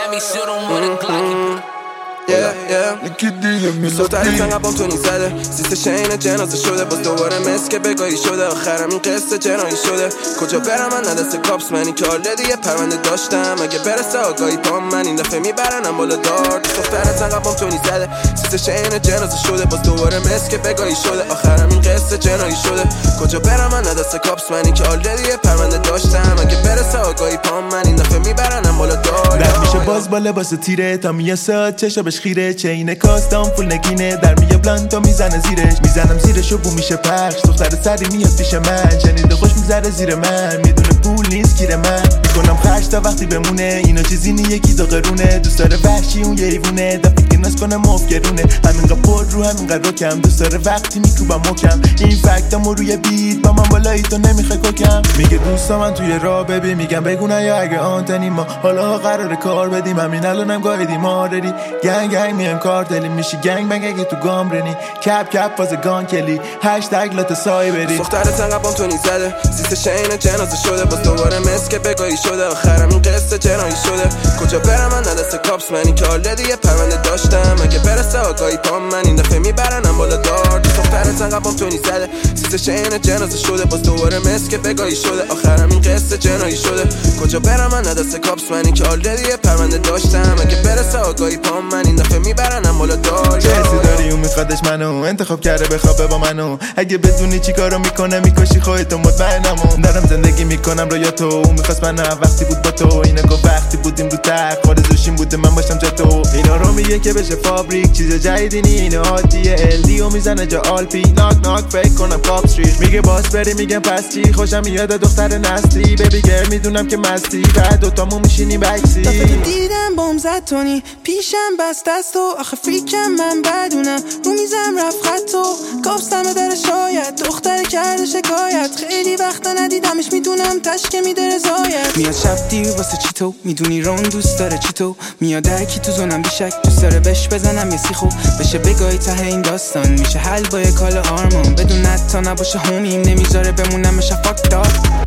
let me shoot him with a Glocky. سوتری تنقبام تو نیزده سیست شین جنازه شده باز دوباره مسک بگاهی شده آخرم این قصه جنایی شده کجا برم من ندست کاپس منی که آلده دیگه پرونده داشتم اگه برسه آگاهی پام من این دفعه میبرنم بالا دار سوتری تنقبام تو نیزده سیست شین جنازه شده باز دوباره مسک بگاهی شده آخرم این قصه جنایی شده کجا برم من ندست کاپس منی که آلده دیگه پرونده داشتم اگه برسه آگاهی پام من این دفعه میبرنم بالا دار رد میشه باز با لباس تیره تا میاساد چشابش خیره چین کاستام فول نگینه در میه بلند تا میزنه زیرش میزنم زیرش و بو میشه پخش دختر سری میاد پیش من شنیده خوش میگذره زیر من میدونه پول نیست گیر من میکنم خرج تا وقتی بمونه اینا چیزی نیه یکی دو قرونه دوست داره وحشی اون یه ایوونه دفعه که ناز کنه مفگرونه همینقدر پر رو همینقدر رکم دوست داره وقتی میکوبم مکم این فکتامو روی بیت با من بالایی تو نمیخوای کوکم میگه دوستا من توی راه ببین میگم بگو نه یا اگه آنتنی ما حالا قراره کار بدیم همین الانم گایدی ماردی گنگ میام کارتلی میشی گنگ بنگ اگه تو گام رنی کپ کپ واز گان کلی هشتگ لات سایبری دختر تنقبام تو نیزده سیست شین جنازه شده باز دوباره مسک بگاهی شده آخرم این قصه جنایی شده کجا برم من ندست کاپس منی که آلده دیگه پرونده داشتم اگه برسه آگاهی پام من این دفعه میبرنم بالا دار دختر تنقبام تو نیزده سیست شین جنازه شده باز دوباره مسک بگاهی شده آخرم این قصه جنایی شده کجا برم من ندست کاپس منی که آلده دیگه پرونده داشتم اگه برسه آگاهی پام من این دفعه میبرنم بالا دار چه حسی داری اون میخوادش منو انتخاب کرده بخوابه با منو اگه بدونی چی کارو میکنه میکشی خودتو مطمئنم دارم زندگی میکنم رویا تو اون میخواست من وقتی بود با تو اینا گفت وقتی بودیم رو تخت آرزوشیم بوده من باشم جا تو اینا رو میگه که بشه فابریک چیز جدیدی نی اینا عادیه الدی و میزنه جا آلپی ناک ناک فکر کنم کاپ استریت میگه باس بری میگم پس چی خوشم میاد دختر نسلی بیبی گر میدونم که مستی بعد دوتامون میشینی بکسی دیدم بم زد تونی پیشم بست دست و آخه فریکم من بدونم رو میزم رفت خط و کاپستم داره شاید دختر کرده شکایت خیلی وقتا ندیدمش میدونم تشکه میده رضایت میاد شب دیر واسه چی تو میدونی رون دوست داره چی تو میاد هرکی تو زونم بیشک دوست داره بش بزنم یه سیخو بشه بگاهی ته این داستان میشه حل با یه کال آرمان بدون تا نباشه همیم نمیذاره بمونم بشه فاک دار